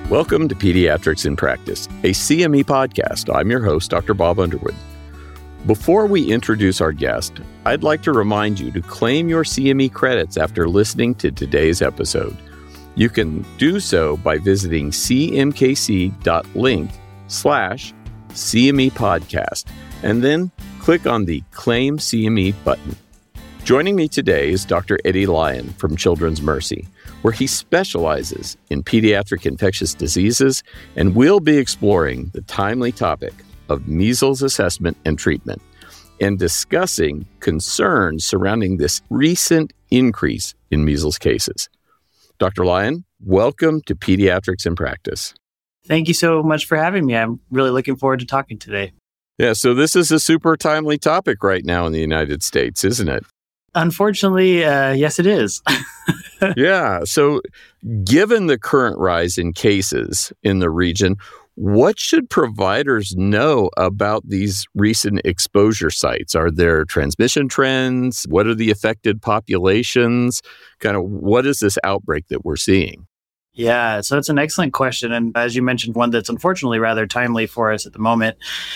Welcome to Pediatrics in Practice, a CME podcast. I'm your host, Dr. Bob Underwood. Before we introduce our guest, I'd like to remind you to claim your CME credits after listening to today's episode. You can do so by visiting cmkc.link/CME podcast and then click on the Claim CME button. Joining me today is Dr. Eddie Lyon from Children's Mercy, where he specializes in pediatric infectious diseases, and we'll be exploring the timely topic of measles assessment and treatment and discussing concerns surrounding this recent increase in measles cases. Dr. Lyon, welcome to Pediatrics in Practice. Thank you so much for having me. I'm really looking forward to talking today. Yeah, so this is a super timely topic right now in the United States, isn't it? Unfortunately, yes, it is. Yeah. So given the current rise in cases in the region, what should providers know about these recent exposure sites? Are there transmission trends? What are the affected populations? Kind of what is this outbreak that we're seeing? Yeah, so it's an excellent question. And as you mentioned, one that's unfortunately rather timely for us at the moment.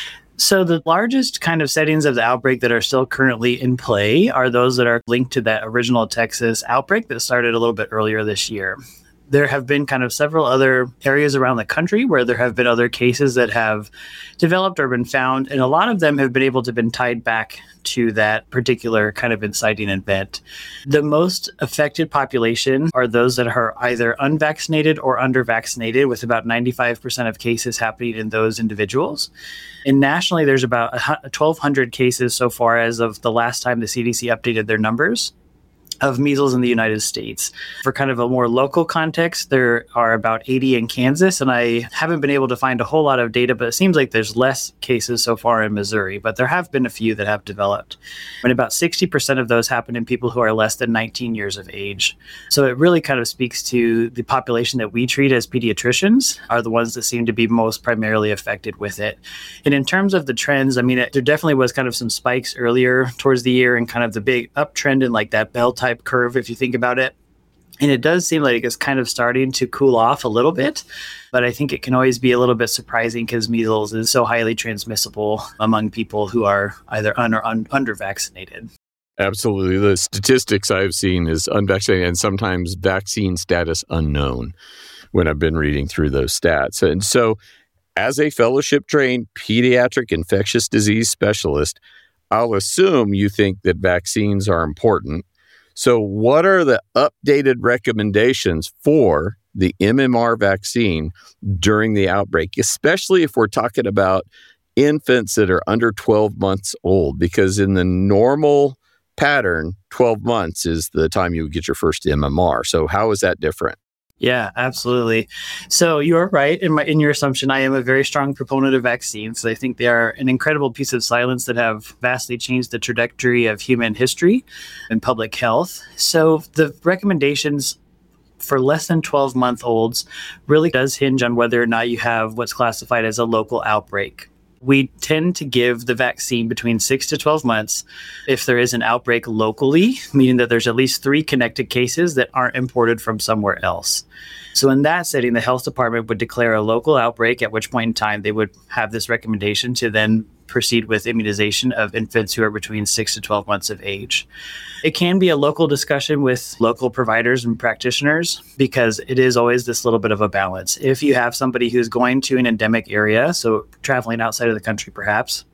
So the largest kind of settings of the outbreak that are still currently in play are those that are linked to that original Texas outbreak that started a little bit earlier this year. There have been kind of several other areas around the country where there have been other cases that have developed or been found, and a lot of them have been able to have been tied back to that particular kind of inciting event. The most affected population are those that are either unvaccinated or under-vaccinated, with about 95% of cases happening in those individuals. And nationally, there's about 1,200 cases so far as of the last time the CDC updated their numbers of measles in the United States. For kind of a more local context, there are about 80 in Kansas, and I haven't been able to find a whole lot of data, but it seems like there's less cases so far in Missouri, but there have been a few that have developed. And about 60% of those happen in people who are less than 19 years of age. So it really kind of speaks to the population that we treat as pediatricians are the ones that seem to be most primarily affected with it. And in terms of the trends, I mean, there definitely was kind of some spikes earlier towards the year and kind of the big uptrend in like that bell type curve, if you think about it. And it does seem like it's kind of starting to cool off a little bit, but I think it can always be a little bit surprising because measles is so highly transmissible among people who are either under vaccinated. Absolutely. The statistics I've seen is unvaccinated and sometimes vaccine status unknown when I've been reading through those stats. And so as a fellowship-trained pediatric infectious disease specialist, I'll assume you think that vaccines are important. So what are the updated recommendations for the MMR vaccine during the outbreak, especially if we're talking about infants that are under 12 months old? Because in the normal pattern, 12 months is the time you would get your first MMR. So how is that different? Yeah, absolutely. So you're right in your assumption. I am a very strong proponent of vaccines. I think they are an incredible piece of science that have vastly changed the trajectory of human history and public health. So the recommendations for less than 12-month-olds really does hinge on whether or not you have what's classified as a local outbreak. We tend to give the vaccine between 6 to 12 months if there is an outbreak locally, meaning that there's at least 3 connected cases that aren't imported from somewhere else. So in that setting, the health department would declare a local outbreak, at which point in time they would have this recommendation to then proceed with immunization of infants who are between 6 to 12 months of age. It can be a local discussion with local providers and practitioners because it is always this little bit of a balance. If you have somebody who's going to an endemic area, so traveling outside of the country perhaps,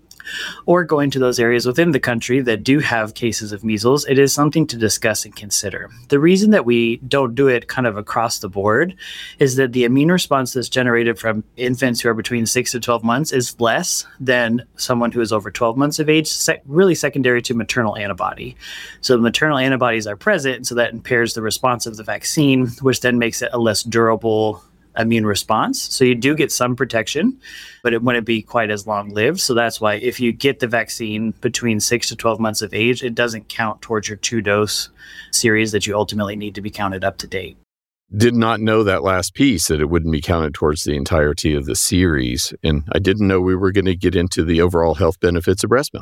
or going to those areas within the country that do have cases of measles, it is something to discuss and consider. The reason that we don't do it kind of across the board is that the immune response that's generated from infants who are between 6 to 12 months is less than someone who is over 12 months of age, really secondary to maternal antibody. So the maternal antibodies are present, so that impairs the response of the vaccine, which then makes it a less durable immune response. So you do get some protection, but it wouldn't be quite as long-lived. So that's why if you get the vaccine between 6 to 12 months of age, it doesn't count towards your 2-dose series that you ultimately need to be counted up to date. Did not know that last piece, that it wouldn't be counted towards the entirety of the series. And I didn't know we were going to get into the overall health benefits of breast milk.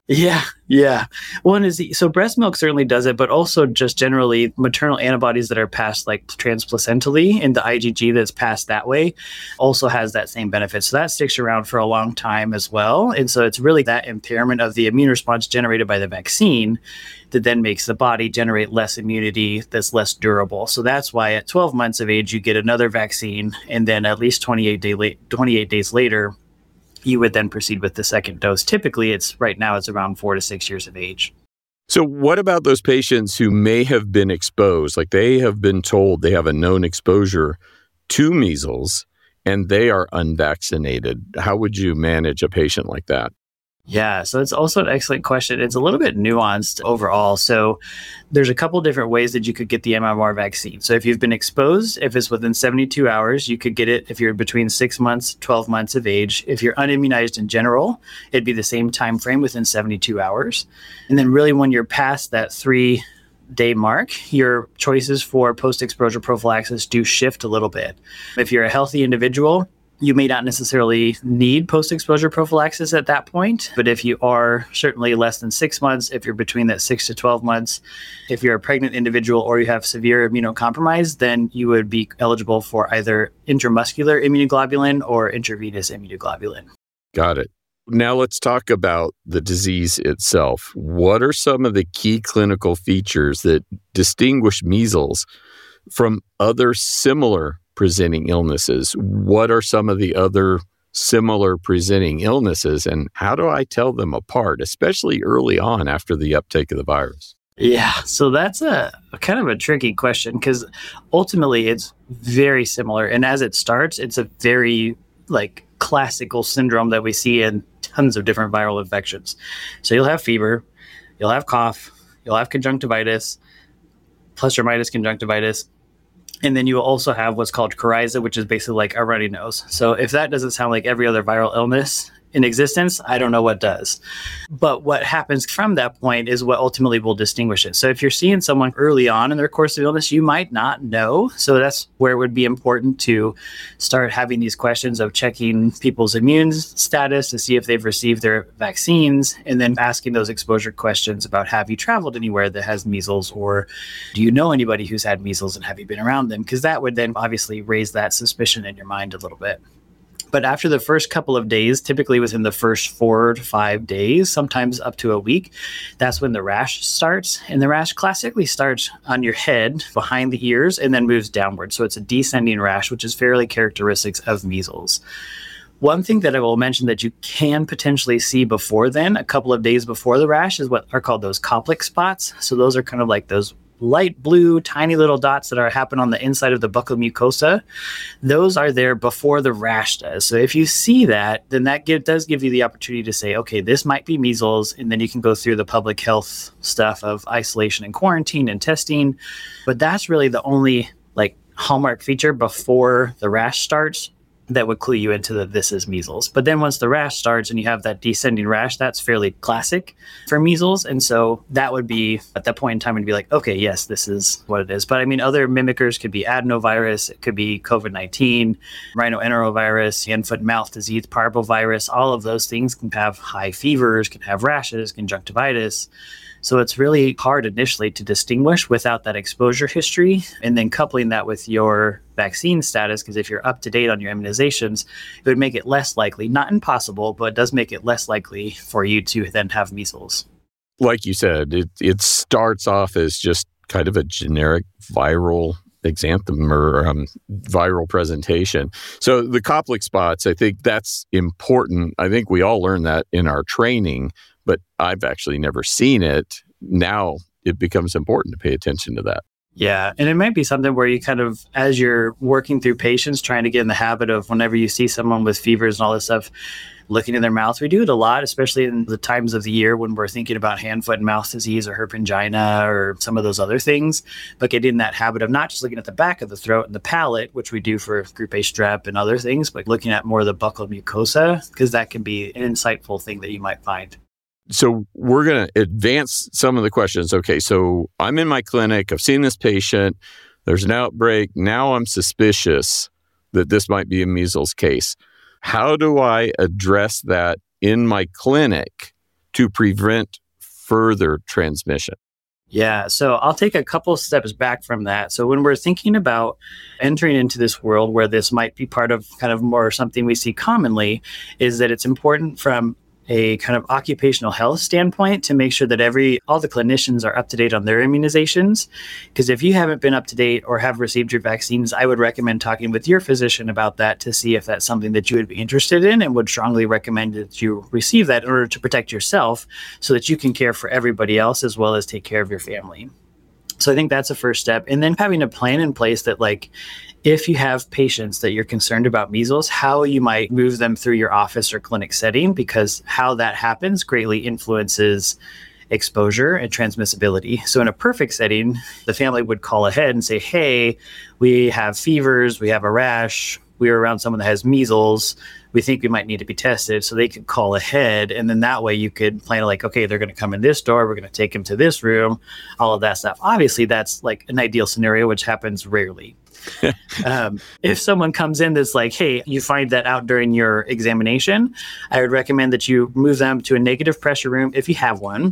Yeah, yeah. One is so breast milk certainly does it, but also just generally maternal antibodies that are passed like transplacentally in the IgG that's passed that way also has that same benefit. So that sticks around for a long time as well. And so it's really that impairment of the immune response generated by the vaccine that then makes the body generate less immunity that's less durable. So that's why at 12 months of age, you get another vaccine. And then at least 28 days later, you would then proceed with the second dose. Typically, right now it's around 4 to 6 years of age. So what about those patients who may have been exposed, like they have been told they have a known exposure to measles and they are unvaccinated? How would you manage a patient like that? Yeah, so it's also an excellent question. It's a little bit nuanced overall. So there's a couple different ways that you could get the MMR vaccine. So if you've been exposed, if it's within 72 hours, you could get it if you're between 6 months, 12 months of age. If you're unimmunized in general, it'd be the same time frame within 72 hours. And then really when you're past that 3-day mark, your choices for post-exposure prophylaxis do shift a little bit. If you're a healthy individual, you may not necessarily need post-exposure prophylaxis at that point, but if you are certainly less than 6 months, if you're between that 6 to 12 months, if you're a pregnant individual or you have severe immunocompromise, then you would be eligible for either intramuscular immunoglobulin or intravenous immunoglobulin. Got it. Now let's talk about the disease itself. What are some of the key clinical features that distinguish measles from other similar presenting illnesses? What are some of the other similar presenting illnesses, and how do I tell them apart, especially early on after the uptake of the virus? Yeah, so that's a kind of a tricky question because ultimately it's very similar. And as it starts, it's a very classical syndrome that we see in tons of different viral infections. So you'll have fever, you'll have cough, you'll have conjunctivitis, plus or minus conjunctivitis. And then you will also have what's called coryza, which is basically like a runny nose. So if that doesn't sound like every other viral illness in existence, I don't know what does. But what happens from that point is what ultimately will distinguish it. So if you're seeing someone early on in their course of illness, you might not know. So that's where it would be important to start having these questions of checking people's immune status to see if they've received their vaccines, and then asking those exposure questions about, have you traveled anywhere that has measles, or do you know anybody who's had measles and have you been around them? Because that would then obviously raise that suspicion in your mind a little bit. But after the first couple of days, typically within the first 4 to 5 days, sometimes up to a week, that's when the rash starts. And the rash classically starts on your head, behind the ears, and then moves downward. So it's a descending rash, which is fairly characteristic of measles. One thing that I will mention that you can potentially see before then, a couple of days before the rash, is what are called those Koplik spots. So those are kind of like those light blue, tiny little dots that happen on the inside of the buccal mucosa. Those are there before the rash does. So if you see that, then that does give you the opportunity to say, okay, this might be measles. And then you can go through the public health stuff of isolation and quarantine and testing. But that's really the only hallmark feature before the rash starts that would clue you into that this is measles. But then once the rash starts and you have that descending rash, that's fairly classic for measles. And so that would be, at that point in time, would be like, okay, yes, this is what it is. But I mean, other mimickers could be adenovirus, it could be COVID-19, rhinoenterovirus, hand, foot, and mouth disease, parvovirus. All of those things can have high fevers, can have rashes, conjunctivitis. So it's really hard initially to distinguish without that exposure history, and then coupling that with your vaccine status, because if you're up to date on your immunizations, it would make it less likely, not impossible, but it does make it less likely for you to then have measles. Like you said, it starts off as just kind of a generic viral exanthem or viral presentation. So the Koplik spots, I think that's important. I think we all learned that in our training, but I've actually never seen it. Now it becomes important to pay attention to that. Yeah. And it might be something where you kind of, as you're working through patients, trying to get in the habit of whenever you see someone with fevers and all this stuff, looking in their mouth. We do it a lot, especially in the times of the year when we're thinking about hand, foot, and mouth disease or herpingina or some of those other things. But getting in that habit of not just looking at the back of the throat and the palate, which we do for group A strep and other things, but looking at more of the buccal mucosa, because that can be an insightful thing that you might find. So we're going to advance some of the questions. Okay, so I'm in my clinic. I've seen this patient. There's an outbreak. Now I'm suspicious that this might be a measles case. How do I address that in my clinic to prevent further transmission? Yeah, so I'll take a couple steps back from that. So when we're thinking about entering into this world where this might be part of kind of more something we see commonly, is that it's important from a kind of occupational health standpoint to make sure that all the clinicians are up to date on their immunizations. Because if you haven't been up to date or have received your vaccines, I would recommend talking with your physician about that to see if that's something that you would be interested in, and would strongly recommend that you receive that in order to protect yourself so that you can care for everybody else as well as take care of your family. So I think that's a first step. And then having a plan in place that, like, if you have patients that you're concerned about measles, how you might move them through your office or clinic setting, because how that happens greatly influences exposure and transmissibility. So in a perfect setting, the family would call ahead and say, hey, we have fevers, we have a rash, we're around someone that has measles, we think we might need to be tested. So they could call ahead. And then that way you could plan like, okay, they're going to come in this door, we're going to take them to this room, all of that stuff. Obviously, that's like an ideal scenario, which happens rarely. If someone comes in that's like, hey, you find that out during your examination, I would recommend that you move them to a negative pressure room if you have one.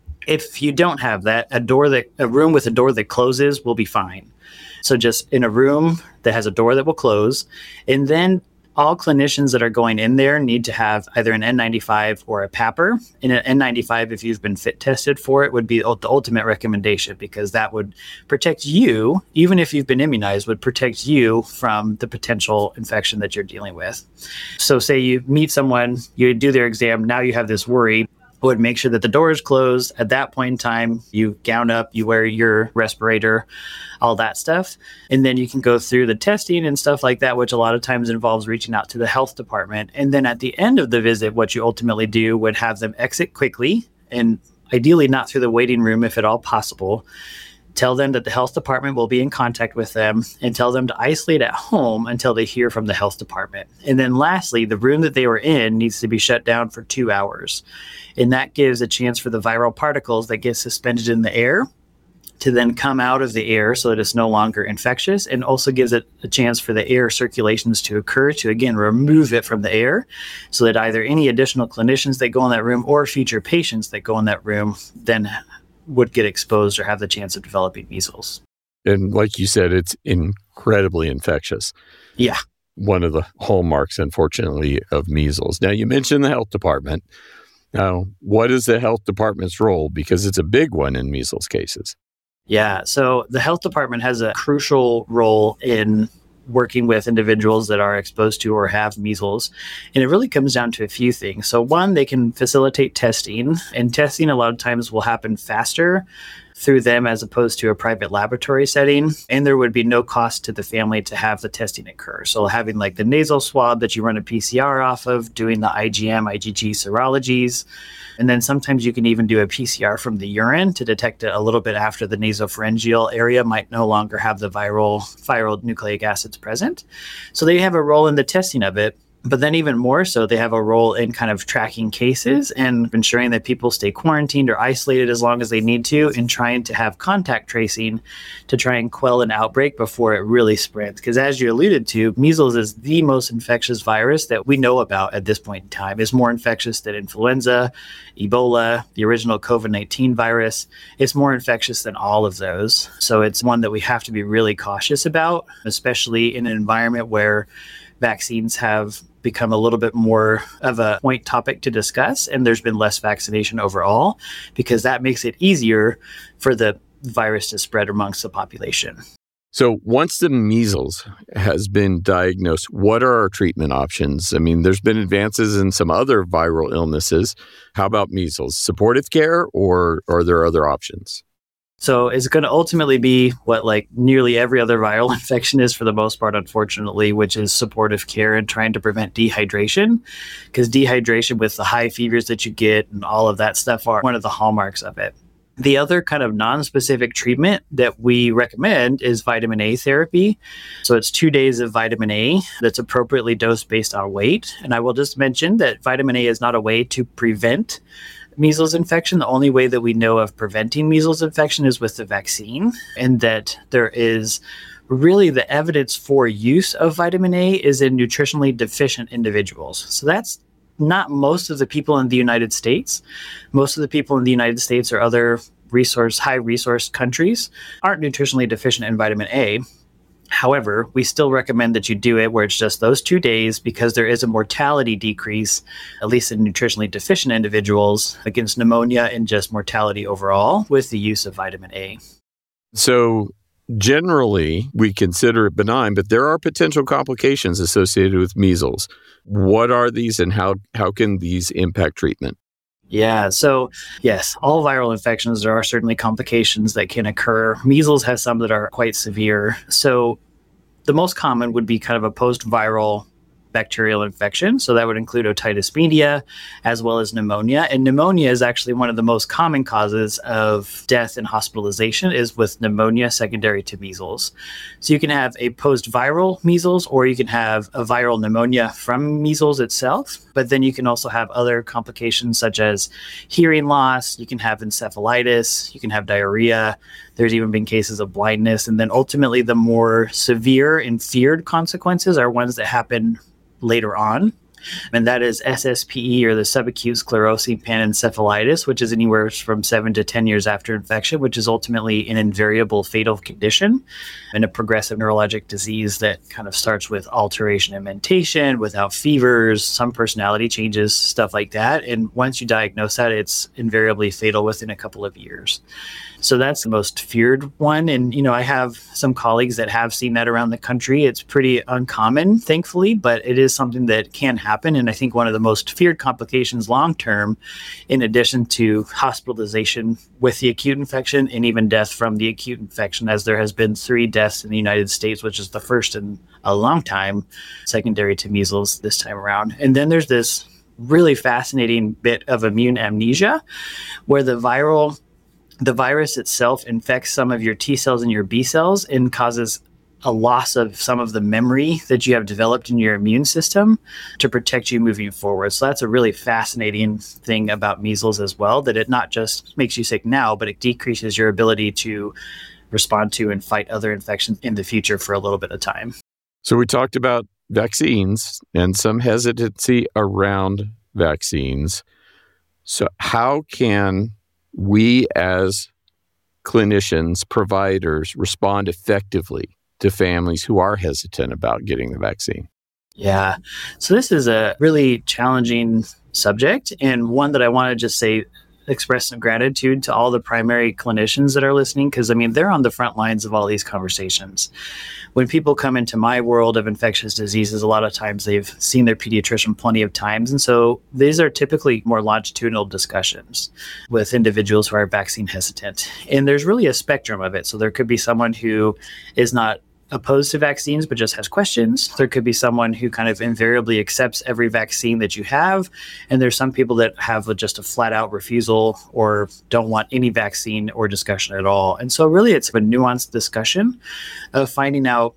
If you don't have that, a room with a door that closes will be fine. So just in a room that has a door that will close. And then all clinicians that are going in there need to have either an N95 or a PAPR. And an N95, if you've been fit tested for it, would be the ultimate recommendation, because that would protect you, even if you've been immunized, would protect you from the potential infection that you're dealing with. So say you meet someone, you do their exam, now you have this worry. Would make sure that the door is closed. At that point in time, you gown up, you wear your respirator, all that stuff. And then you can go through the testing and stuff like that, which a lot of times involves reaching out to the health department. And then at the end of the visit, what you ultimately do would have them exit quickly, and ideally not through the waiting room if at all possible. Tell them that the health department will be in contact with them, and tell them to isolate at home until they hear from the health department. And then lastly, the room that they were in needs to be shut down for 2 hours. And that gives a chance for the viral particles that get suspended in the air to then come out of the air so that it's no longer infectious, and also gives it a chance for the air circulations to occur to, again, remove it from the air, so that either any additional clinicians that go in that room or future patients that go in that room then would get exposed or have the chance of developing measles. And like you said, it's incredibly infectious. Yeah. One of the hallmarks, unfortunately, of measles. Now, you mentioned the health department. Now, what is the health department's role? Because it's a big one in measles cases. Yeah. So the health department has a crucial role in working with individuals that are exposed to or have measles. And it really comes down to a few things. So one, they can facilitate testing, and testing a lot of times will happen faster through them as opposed to a private laboratory setting. And there would be no cost to the family to have the testing occur. So having like the nasal swab that you run a PCR off of, doing the IgM, IgG serologies. And then sometimes you can even do a PCR from the urine to detect it a little bit after the nasopharyngeal area might no longer have the viral nucleic acids present. So they have a role in the testing of it. But then even more so, they have a role in kind of tracking cases and ensuring that people stay quarantined or isolated as long as they need to, and trying to have contact tracing to try and quell an outbreak before it really spreads. Because as you alluded to, measles is the most infectious virus that we know about at this point in time. It's more infectious than influenza, Ebola, the original COVID-19 virus. It's more infectious than all of those. So it's one that we have to be really cautious about, especially in an environment where vaccines have become a little bit more of a point topic to discuss, and there's been less vaccination overall, because that makes it easier for the virus to spread amongst the population. So once the measles has been diagnosed, what are our treatment options? I mean, there's been advances in some other viral illnesses. How about measles? Supportive care, or are there other options? So it's going to ultimately be what like nearly every other viral infection is for the most part, unfortunately, which is supportive care and trying to prevent dehydration, because dehydration with the high fevers that you get and all of that stuff are one of the hallmarks of it. The other kind of non-specific treatment that we recommend is vitamin A therapy. So it's 2 days of vitamin A that's appropriately dosed based on weight. And I will just mention that vitamin A is not a way to prevent measles infection. The only way that we know of preventing measles infection is with the vaccine, and that there is really the evidence for use of vitamin A is in nutritionally deficient individuals. So that's not most of the people in the United States. Most of the people in the United States or other high resource countries aren't nutritionally deficient in vitamin A. However, we still recommend that you do it where it's just those 2 days because there is a mortality decrease, at least in nutritionally deficient individuals, against pneumonia and just mortality overall with the use of vitamin A. So generally, we consider it benign, but there are potential complications associated with measles. What are these and how can these impact treatment? Yeah. So yes, all viral infections, there are certainly complications that can occur. Measles has some that are quite severe. So the most common would be kind of a post-viral bacterial infection. So that would include otitis media as well as pneumonia. And pneumonia is actually one of the most common causes of death and hospitalization is with pneumonia secondary to measles. So you can have a post-viral measles or you can have a viral pneumonia from measles itself. But then you can also have other complications such as hearing loss. You can have encephalitis. You can have diarrhea. There's even been cases of blindness. And then ultimately, the more severe and feared consequences are ones that happen later on. And that is SSPE or the subacute sclerosing panencephalitis, which is anywhere from 7 to 10 years after infection, which is ultimately an invariable fatal condition and a progressive neurologic disease that kind of starts with alteration in mentation, without fevers, some personality changes, stuff like that. And once you diagnose that, it's invariably fatal within a couple of years. So that's the most feared one. And, I have some colleagues that have seen that around the country. It's pretty uncommon, thankfully, but it is something that can happen. And I think one of the most feared complications long-term, in addition to hospitalization with the acute infection and even death from the acute infection, as there has been 3 deaths in the United States, which is the first in a long time, secondary to measles this time around. And then there's this really fascinating bit of immune amnesia where the virus itself infects some of your T cells and your B cells and causes a loss of some of the memory that you have developed in your immune system to protect you moving forward. So that's a really fascinating thing about measles as well, that it not just makes you sick now, but it decreases your ability to respond to and fight other infections in the future for a little bit of time. So we talked about vaccines and some hesitancy around vaccines. So how can we as clinicians, providers, respond effectively to families who are hesitant about getting the vaccine? Yeah. So this is a really challenging subject and one that I want to just express some gratitude to all the primary clinicians that are listening, because they're on the front lines of all these conversations. When people come into my world of infectious diseases, a lot of times they've seen their pediatrician plenty of times. And so these are typically more longitudinal discussions with individuals who are vaccine hesitant. And there's really a spectrum of it. So there could be someone who is not opposed to vaccines, but just has questions. There could be someone who kind of invariably accepts every vaccine that you have. And there's some people that have just a flat out refusal or don't want any vaccine or discussion at all. And so really it's a nuanced discussion of finding out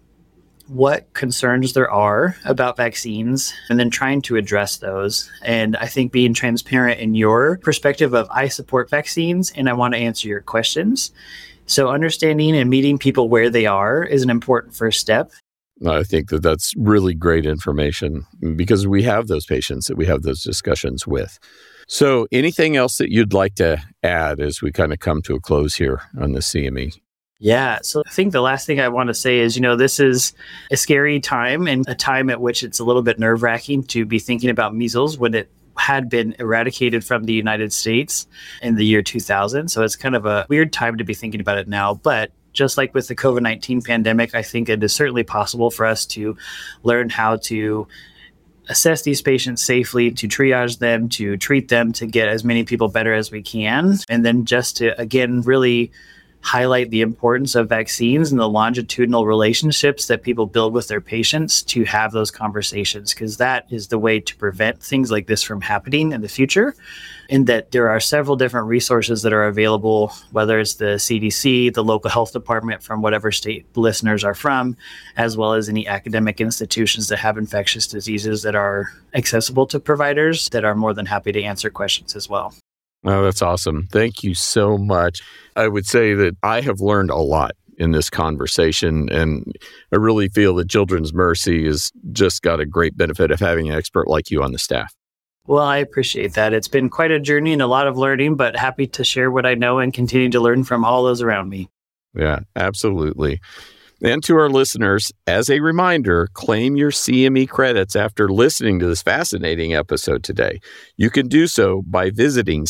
what concerns there are about vaccines and then trying to address those. And I think being transparent in your perspective of I support vaccines and I want to answer your questions. So understanding and meeting people where they are is an important first step. I think that that's really great information because we have those patients that we have those discussions with. So anything else that you'd like to add as we kind of come to a close here on the CME? Yeah. So I think the last thing I want to say is, this is a scary time and a time at which it's a little bit nerve-wracking to be thinking about measles when it had been eradicated from the United States in the year 2000. So it's kind of a weird time to be thinking about it now. But just like with the COVID-19 pandemic, I think it is certainly possible for us to learn how to assess these patients safely, to triage them, to treat them, to get as many people better as we can. And then just to, again, really highlight the importance of vaccines and the longitudinal relationships that people build with their patients to have those conversations, because that is the way to prevent things like this from happening in the future. And that there are several different resources that are available, whether it's the CDC, the local health department from whatever state listeners are from, as well as any academic institutions that have infectious diseases that are accessible to providers that are more than happy to answer questions as well. Oh, that's awesome. Thank you so much. I would say that I have learned a lot in this conversation, and I really feel that Children's Mercy has just got a great benefit of having an expert like you on the staff. Well, I appreciate that. It's been quite a journey and a lot of learning, but happy to share what I know and continue to learn from all those around me. Yeah, absolutely. And to our listeners, as a reminder, claim your CME credits after listening to this fascinating episode today. You can do so by visiting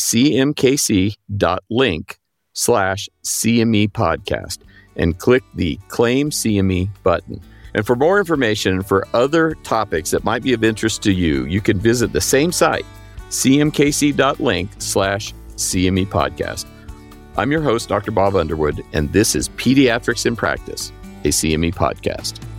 cmkc.link/CME podcast and click the Claim CME button. And for more information and for other topics that might be of interest to you, you can visit the same site, cmkc.link/CME podcast. I'm your host, Dr. Bob Underwood, and this is Pediatrics in Practice, a CME podcast.